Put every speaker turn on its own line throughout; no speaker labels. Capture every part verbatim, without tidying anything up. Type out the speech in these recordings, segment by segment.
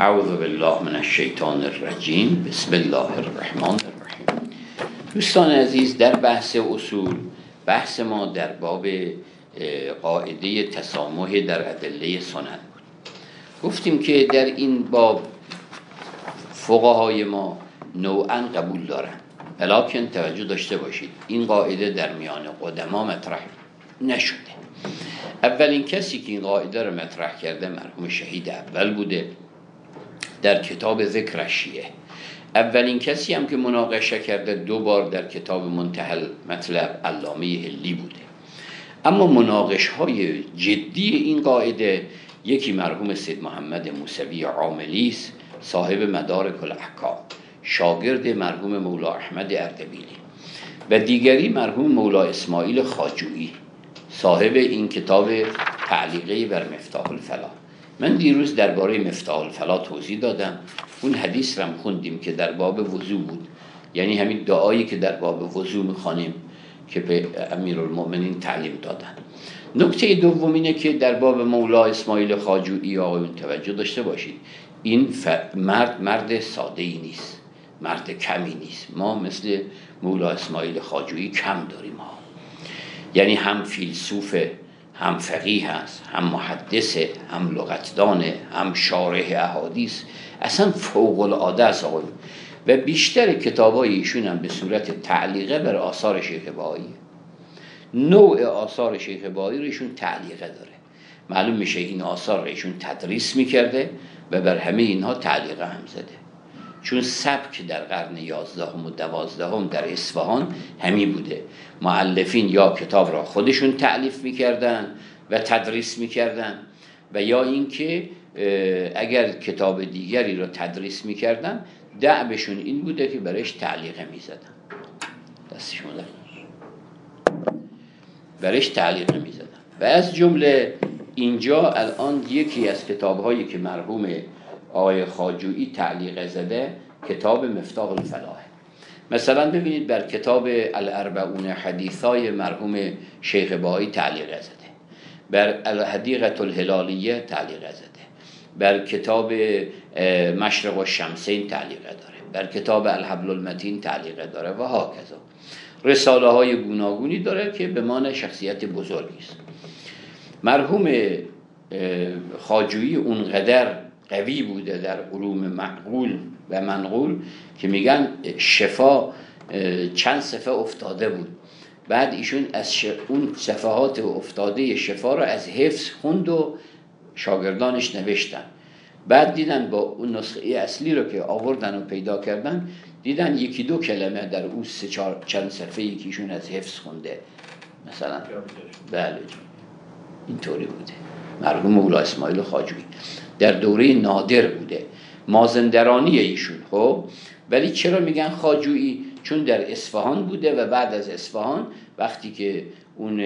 اعوذ بالله من الشیطان الرجیم. بسم الله الرحمن الرحیم. دوستان عزیز، در بحث اصول بحث ما در باب قاعده تسامح در ادله سنن بود. گفتیم که در این باب فقهای ما نوعا قبول دارن، ولکن توجه داشته باشید این قاعده در میان قدما مطرح نشده. اولین کسی که این قاعده رو مطرح کرده مرحوم شهید اول بوده در کتاب ذکر شیعه. اولین کسی هم که مناقشه کرده دو بار در کتاب منتهی مطلب علامه حلی بوده. اما مناقشه های جدی این قاعده یکی مرحوم سید محمد موسوی عاملی است، صاحب مدارک الاحکام، شاگرد مرحوم مولا احمد اردبیلی، و دیگری مرحوم مولا اسماعیل خواجویی، صاحب این کتاب تعلیقه بر مفتاح الفلاح. من دیروز درباره مفتاح الفلاح توضیح دادم. اون حدیث رو خوندیم که در باب وضو بود، یعنی همین دعایی که در باب وضو میخوانیم که به امیرالمؤمنین تعلیم دادن. نکته دوم اینه که در باب مولا اسماعیل خواجویی آقایون توجه داشته باشید، این مرد مرد ساده ای نیست، مرد کمی نیست. ما مثل مولا اسماعیل خواجویی کم داریم ها. یعنی هم فیلسوفه، هم فقیه هست، هم محدثه، هم لغتدانه، هم شارح احادیث، اصلا فوق العاده است آقایون. و بیشتر کتابای ایشون هم به صورت تعلیقه بر آثار شیخ بهایی. نوع آثار شیخ بهایی رو ایشون تعلیقه داره. معلوم میشه این آثار رو ایشون تدریس میکرده و بر همه اینها تعلیقه هم زده. چون سبک در قرن یازدهم و دوازدهم در اصفهان همین بوده. مؤلفین یا کتاب را خودشون تألیف میکردن و تدریس میکردن، و یا اینکه اگر کتاب دیگری را تدریس میکردن دعبشون این بوده که برایش تعلیقه میزدن. دستشون در برایش تعلیقه میزدن. و از جمله اینجا الان یکی از کتاب‌هایی که مرحوم آقای خواجویی تعلیق زده کتاب مفتاح الفلاح. مثلا ببینید بر کتاب الاربعون حدیثای مرحوم شیخ بهایی تعلیق زده، بر الحدیقة الهلالیه تعلیق زده، بر کتاب مشرق الشمسین تعلیق داره، بر کتاب الحبل المتین تعلیق داره و هاکذا. رساله های گوناگونی داره که به معنی شخصیت بزرگی است. مرحوم خواجویی اونقدر قوی بوده در علوم معقول و منقول که میگن شفا چند صفحه افتاده بود. بعد ایشون از اون صفحات افتاده شفا رو از حفظ خوند و شاگردانش نوشتن. بعد دیدن با اون نسخه اصلی رو که آوردن و پیدا کردن، دیدن یکی دو کلمه در اون سه چهار چند صفحه‌ای که ایشون از حفظ خونده مثلا. بله اینطوری بوده. مرحوم مولا اسماعیل خواجویی در دوره نادر بوده، مازندرانی ایشون. خب ولی چرا میگن خواجویی؟ چون در اصفهان بوده و بعد از اصفهان وقتی که اون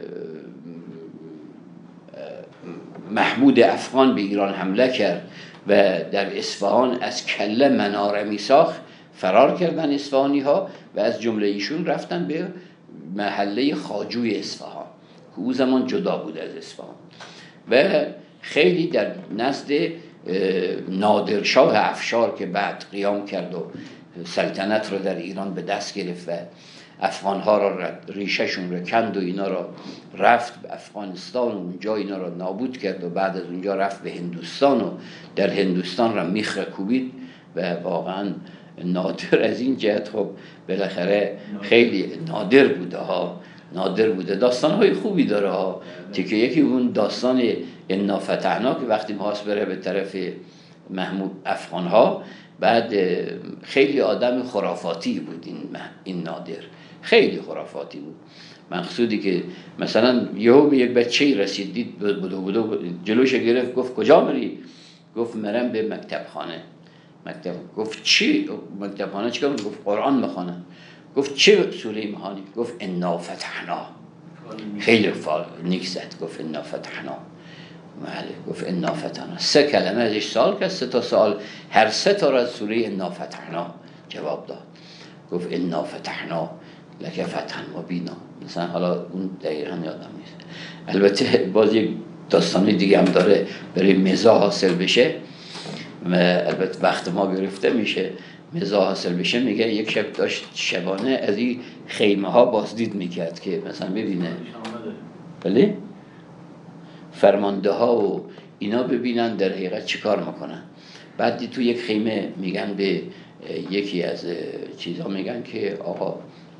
محمود افغان به ایران حمله کرد و در اصفهان از کله مناره میساخت، فرار کردن اصفهانی ها و از جمله ایشون رفتن به محله خواجوی اصفهان که او زمان جدا بود از اصفهان. و خیلی در نزد نادرشاه افشار که بعد قیام کرد و سلطنت رو در ایران به دست گرفت و افغانها را ریشهشون رو کند و اینا را رفت به افغانستان و اونجا اینا را نابود کرد و بعد از اونجا رفت به هندوستان و در هندوستان را میخ کوبید و واقعا نادر از این جهت خب بالاخره خیلی نادر بوده ها، نادر بوده. داستان‌های خوبی داره ها. که یکی اون داستان انا فتحنا که وقتی می‌خواست بره به طرف محمود افغان‌ها، بعد خیلی آدم خرافاتی بود این این نادر، خیلی خرافاتی بود. مقصودی که مثلا یهو به یک بچه‌ای رسید، دید بدو بدو جلوش گرفت، گفت کجا میری؟ گفت مرم به مکتب خانه. مکتب. گفت چی؟ مکتب خانه چیکار می‌کنی؟ گفت قرآن می‌خوانم. گفت چه سوره می‌خوانی؟ گفت انا فتحنا. خیلی فال نیک زد. گفت انا فتحنا. بله گفت انا فتحنا. سه کلمه ازش سوال کرد، سه تا سوال، هر سه تا را از سوره انا فتحنا جواب داد. گفت انا فتحنا لک فتحا مبینا. مثلا حالا اون دقیقاً یادم نیست. البته باز یک داستانی دیگه هم داره برای مزاح حاصل بشه. البته وقت ما گرفته میشه مزاح حاصل بشه، میگه یک شب داشت شبانه از این خیمه ها بازدید میکرد که مثلا ببینه بله فرمانده ها و اینا ببینن در حقیقت چی کار میکنن. بعد تو یک خیمه میگن به یکی از چیزا میگن که آقا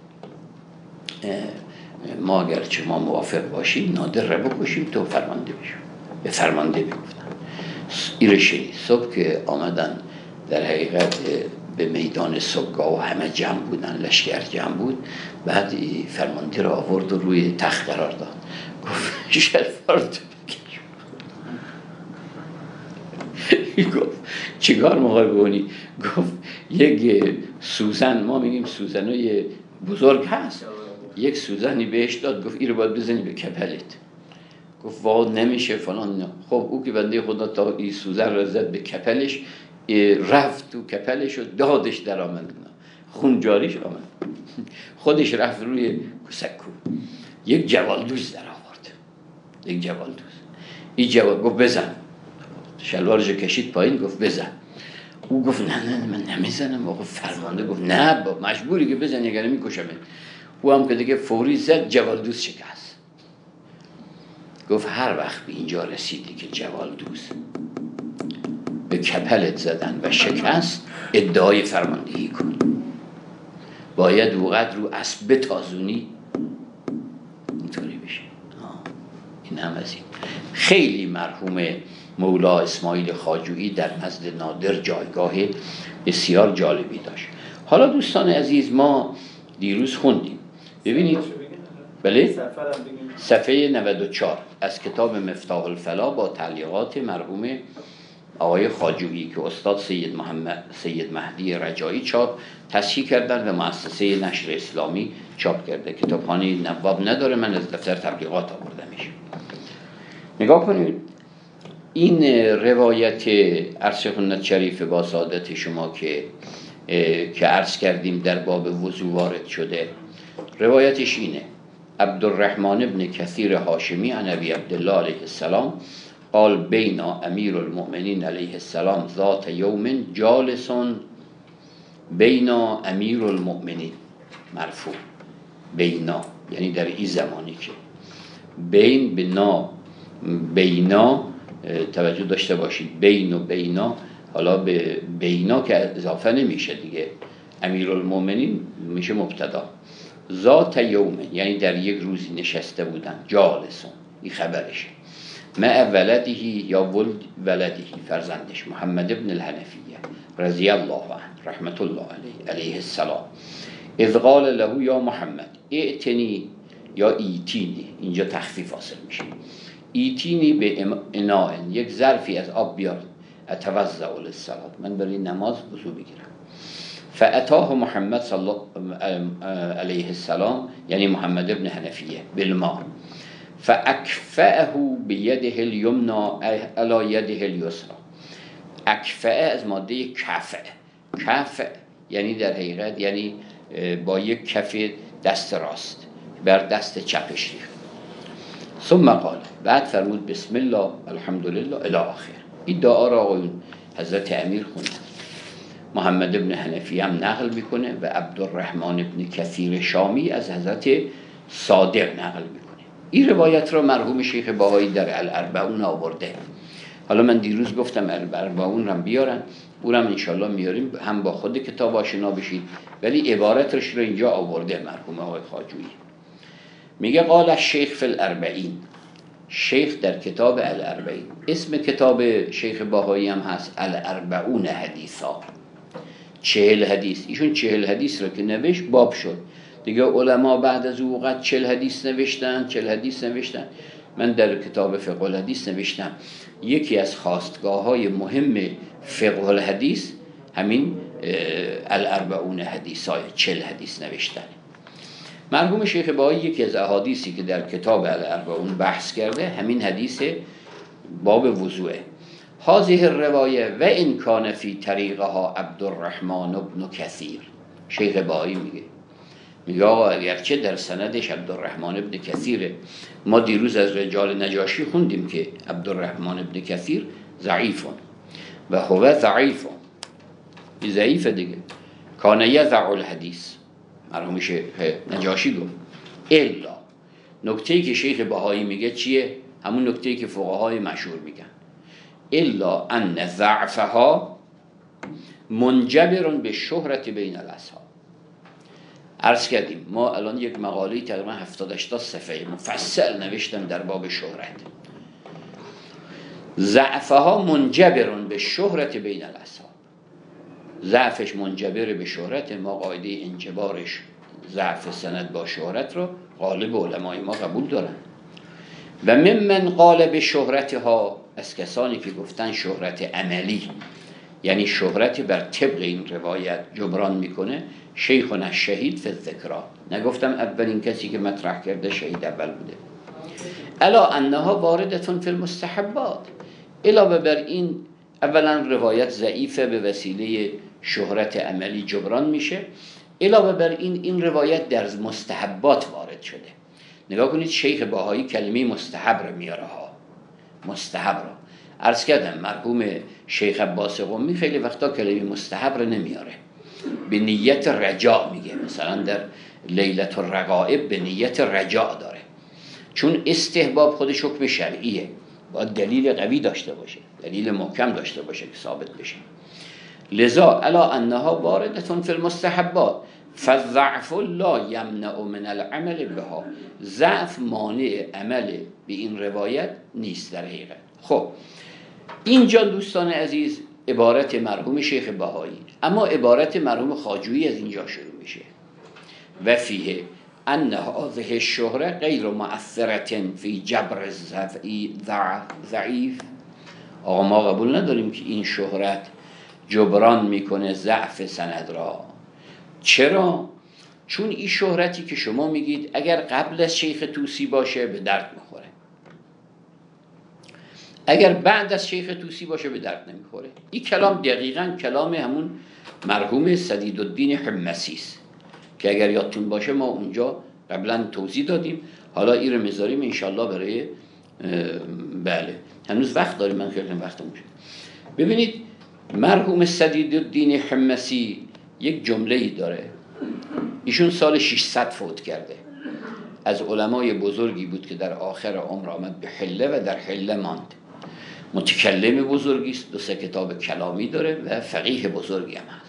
ما اگرچه ما موافق باشیم نادر رو بکشیم تو فرمانده بشیم. به فرمانده بگفتن ایرشی صبح که آمدن در حقیقت به میدان صبحگاه و همه جمع بودن، لشکر جمع بود. بعد فرمانده را آورد و روی تخت قرار داد، گفت شلوار تو بکش. گفت چیکار میخوای بکنی؟ گفت یک سوزن، ما میگیم سوزنای بزرگ هست، یک سوزنی بهش داد، گفت این رو باید بزنی به کپلت. گفت واقعا نمیشه فلان نه. خب او که بنده خدا تا این سوزن را زد به کپلش، رفت تو کپلش و دادش در آمد، خون جاریش آمد. خودش رفت روی سکو یک جوالدوز در آورد، یک جوالدوز. این جوال گفت بزن، شلوارش کشید پایین، گفت بزن. او گفت نه نه من نمیزنم. آقا فرمانده گفت نه با مجبوری که بزن اگر میکشمت. او هم که دیگه فوری زد، جوالدوز شکست. گفت هر وقت به اینجا رسیدی که جوالدوز به کپلت زدن و شکست، ادعای فرماندهی کن، باید اوقات رو اسب بتازونی اینطوری بشه. این هم از این. خیلی مرحوم مولا اسماعیل خواجویی در نزد نادر جایگاه بسیار جالبی داشت. حالا دوستان عزیز ما دیروز خوندیم، ببینید بله صفحه نود و چهار از کتاب مفتاح الفلا با تعلیقات مرحوم آقای خواجویی که استاد سید محمد سید مهدی رجایی چاپ تصحیح کردن و مؤسسه نشر اسلامی چاپ کرده. کتابخانه نواب نداره، من از دفتر تبلیغات آورده میشه. نگاه کنید این روایت عرض خدمت شریف با سعادت شما که که عرض کردیم در باب وضو وارد شده، روایتش اینه: عبدالرحمن ابن کثیر هاشمی عن ابی عبدالله علیه السلام قال بینا امیر المؤمنین علیه السلام ذات یوم جالسون بینا امیر المؤمنین، مرفوع بینا یعنی در این زمانی که بین بنا بینا توجه داشته باشید، بین و بینا حالا به بینا که اضافه نمیشه دیگه، امیر المؤمنین میشه مبتدا. ذات یوم یعنی در یک روزی نشسته بودن، جالسون این خبرشه، مع ولدهی یا ولد ولدهی فرزندش محمد ابن الحنفیه رضی الله عنه رحمت الله علیه علیه السلام، اذ قال له یا محمد ائتنی یا ایتینی، اینجا تخفیف حاصل میشه، ایتینی به اناء یک ظرفی از آب بیار، اتوضا للصلاه من برای نماز وضو بگیرم. فاتاه محمد صلی الله علیه السلام یعنی محمد ابن حنفیه بالماء فاکفأه بیده الیمنا علی یده الیسرا. اکفأ از ماده کفع، کفع یعنی در حقیقت یعنی با یک کف دست راست بر دست چپش ریخت. ثم قال بعد فرمود بسم الله الحمدلله الی آخر. این دعا را آقایون حضرت امیر خوندن، محمد ابن حنفی هم نقل میکنه و عبدالرحمن ابن کثیر شامی از حضرت صادق نقل میکنه. این روایت را مرحوم شیخ بهایی در الاربعون آورده. حالا من دیروز گفتم الاربعون رو بیارن، اونم انشالله میاریم هم با خود کتاب آشنا بشید، ولی عبارتش رو اینجا آورده مرحوم آقای خواجویی. میگه قال الشیخ فی الاربعین، شیخ در کتاب الاربعین، اسم کتاب شیخ بهایی هم هست الاربعون حدیثا، چهل حدیث. ایشون چهل حدیث رو که نوشت باب شد دیگه. علما بعد از اوقات چهل حدیث نوشتن، چهل حدیث نوشتن. من در کتاب فقه الحدیث نوشتم یکی از خواستگاه های مهم فقه الحدیث همین الاربعون حدیث های چهل حدیث نوشتن. مرحوم شیخ بهایی یکی از احادیثی که در کتاب الاربعون بحث کرده همین حدیث باب وضوئه. هذه الروایه و ان کان فی طریقها عبدالرحمن ابن کثیر. شیخ بهایی میگه میگه آقا اگرچه در سندش عبدالرحمن ابن کثیره، ما دیروز از رجال نجاشی خوندیم که عبدالرحمن ابن کثیر ضعیفون، و هو ضعیف، این ضعیفه دیگه. کان یضع الحدیث، مرحوم شیخ نجاشی گفت الا، نکته‌ای که شیخ بهایی میگه چیه؟ همون نکته‌ای که فقهای مشهور میگن، الا ان ضعفها منجبر به شهرت بین الاصحاب. عرض کردیم ما الان یک مقاله تقریبا هفتاد هشتاد صفحه مفصل نوشتم در باب شهرت. ضعفها منجبر به شهرت بین الاصحاب، ضعفش منجبر به شهرت، ما قاعده انجبارش ضعف سند با شهرت رو غالب علمای ما قبول دارن. و ممن قال به شهرتها، از کسانی که گفتن شهرت عملی، یعنی شهرت بر طبق این روایت جبران میکنه، شیخنا الشهید فی الذکرا، نگفتم اولین کسی که مطرح کرده شهید اول بوده. الا انها واردتون فی المستحبات، علاوه بر این اولا روایت ضعیفه به وسیله شهرت عملی جبران میشه، علاوه بر این این روایت در مستحبات وارد شده. نگاه کنید شیخ بهایی کلمه مستحب رو میاره ها، مستحب رو عرض کردم مرحوم شیخ عباس قمی خیلی وقتا کلمه مستحب رو نمیاره، به نیت رجاء میگه، مثلا در لیلة الرغائب به نیت رجاء داره، چون استحباب خودش حکم شرعیه، باید دلیل قوی داشته باشه، دلیل محکم داشته باشه که ثابت بشه. لذا الا انها واردتون فی المستحبات فالضعف لا یمنع من العمل بها، ضعف مانع عمل به این روایت نیست در حقیقت. خب اینجا دوستان عزیز عبارت مرحوم شیخ بهایی، اما عبارت مرحوم خواجویی از اینجا شروع میشه. و فیه ان هذه الشهره غیر مؤثرة فی جبر ضعیف. آقا ما قبول نداریم که این شهرت جبران میکنه ضعف سند را. چرا؟ چون این شهرتی که شما میگید اگر قبل از شیخ طوسی باشه به درد میخوره، اگر بعد از شیخ طوسی باشه به درد نمیخوره. این کلام دقیقاً کلام همون مرحوم سدیدالدین حمصی است که اگر یادتون باشه ما اونجا قبلا توضیح دادیم، حالا این رو میذاریم انشالله برای بله هنوز وقت داریم، من خیلی وقتم میشه. ببینید مرحوم سدیدالدین حمصی یک جمله‌ای داره، ایشون سال ششصد فوت کرده، از علمای بزرگی بود که در آخر عمر آمد به حله و در حله ماند. متکلم بزرگی است، دو سه کتاب کلامی داره و فقیه بزرگی هم هست.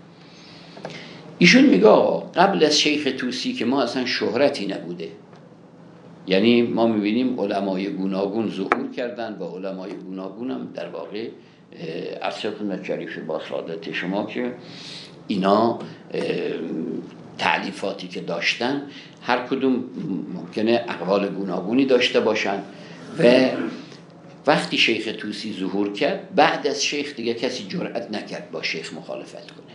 ایشون میگه قبل از شیخ طوسی که ما اصلا شهرتی نبوده، یعنی ما میبینیم علمای گوناگون ظهور کردن و علمای گوناگون هم در واقع عصرتون شریف با سعادت شما که اینا تألیفاتی که داشتن هر کدوم ممکنه اقوال گوناگونی داشته باشن و وقتی شیخ طوسی ظهور کرد بعد از شیخ دیگه کسی جرأت نکرد با شیخ مخالفت کنه،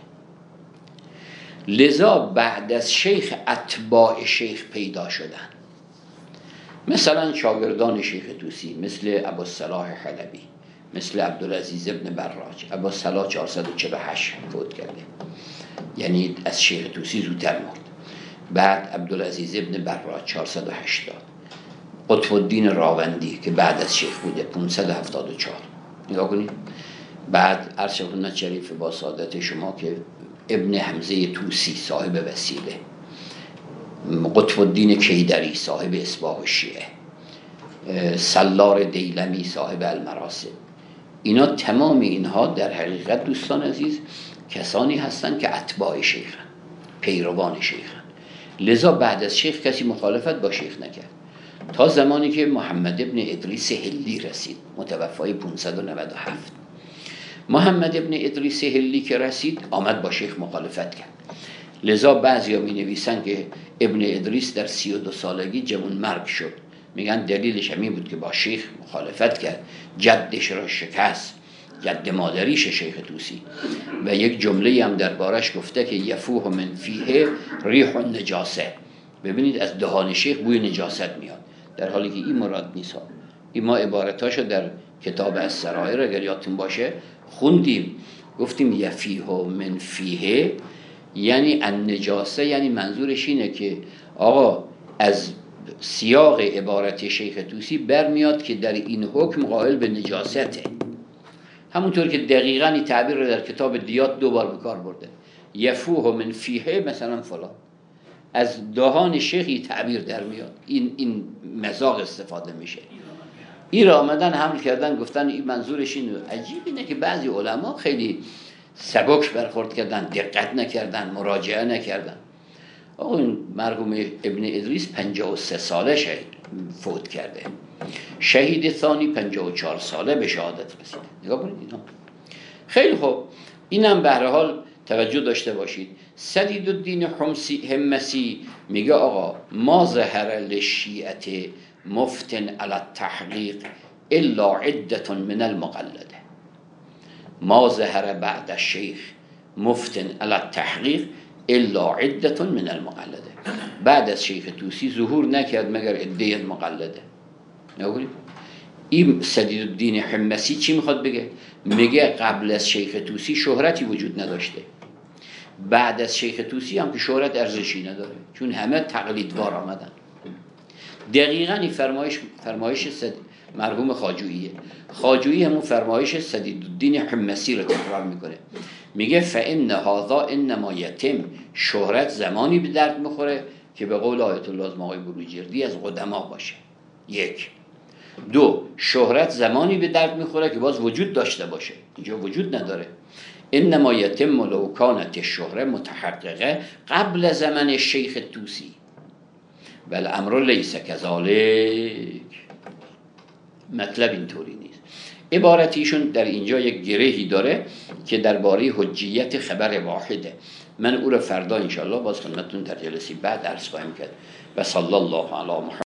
لذا بعد از شیخ اتباع شیخ پیدا شدن، مثلا شاگردان شیخ طوسی مثل ابوالصلاح حلبی، مثل عبدالعزیز ابن براج. ابوالصلاح چهارصد و چهل و هشت فوت کرده، یعنی از شیخ طوسی زودتر مرد. بعد عبدالعزیز ابن براج چهارصد و هشتاد، قطب الدین راوندی که بعد از شیخ بوده پانصد و هفتاد و چهار. نگاه کنید. بعد ارشد شریف با سعادت شما که ابن حمزه طوسی صاحب وسیله، قطب الدین کیدری صاحب اصباح الشیعه، سلار دیلمی صاحب المراسم، اینا تمام اینها در حقیقت دوستان عزیز کسانی هستند که اتباع شیخن، پیروان شیخن، لذا بعد از شیخ کسی مخالفت با شیخ نکرد تا زمانی که محمد ابن ادریس هلی رسید، متوفای پانصد و نود و هفت. محمد ابن ادریس هلی که رسید آمد با شیخ مخالفت کرد، لذا بعضیا می نویسن که ابن ادریس در سی و دو سالگی جوان مرگ شد، میگن دلیلش همین بود که با شیخ مخالفت کرد، جدش را شکست، جد مادریش شیخ طوسی، و یک جمله هم دربارش گفته که یفوه من فیه ریح النجاسه، ببینید از دهان شیخ بوی نجاست میاد، در حالی که این مراد نیست. این ما عبارتاشو در کتاب السرائر اگر یادتون باشه خوندیم، گفتیم یفیه من فیه یعنی النجاسه، یعنی منظورش اینه که آقا از سیاق عبارت شیخ طوسی برمیاد که در این حکم قائل به نجاسته، همونطور که دقیقاً این تعبیر رو در کتاب دیات دو بار به کار برده، یفوه من فیه مثلا فلان، از دهان شیخی تعبیر در میاد، این این مزاق استفاده میشه. این را آمدن حمل کردن گفتن این منظورش اینه. عجیب اینه که بعضی علما خیلی سبک برخورد کردن، دقت نکردن، مراجعه نکردن. آقا این مرحوم ابن ادریس پنجاه و سه ساله شهید فوت کرده، شهید ثانی پنجاه و چهار ساله به شهادت رسید. نگاه کنید اینا. خیلی خوب، اینم به هر حال توجه داشته باشید. سدیدالدین حمسی همسی میگه آقا ما ظهر للشیعة مفتن علی التحقیق الا عدة من المقلده. ما ظهر بعد الشیخ مفتن علی التحقیق الا عدة من المقلده. بعد از شیخ طوسی ظهور نکرد مگر عده از مقلده. نگوید این سدیدالدین حمسی چی میخواد بگه؟ میگه قبل از شیخ طوسی شهرتی وجود نداشته، بعد از شیخ طوسی هم که شهرت ارزشی نداره، چون همه تقلیدوار آمدن. دقیقاً این فرمایش فرمایش سد... مرحوم خواجوییه. خواجویی همون فرمایش سدیدالدین حمسی رو تکرار میکنه، میگه فإن هذا انما یتم، شهرت زمانی به درد میخوره که به قول آیت الله آقای بروجردی از قدما باشه. یک. دو، شهرت زمانی به درد میخوره که باز وجود داشته باشه، اینجا وجود نداره. انما یتم لو کانت الشهره متحققه قبل زمن شیخ طوسی والامر لیس کذالک. مطلب اینطوری نیست. عبارتیشون در اینجا یک گرهی داره که درباره حجیت خبر واحده. من او را فردا انشاءالله باز خدمتتون در جلسه بعد عرض خواهم کرد. و صلی الله علی محمد.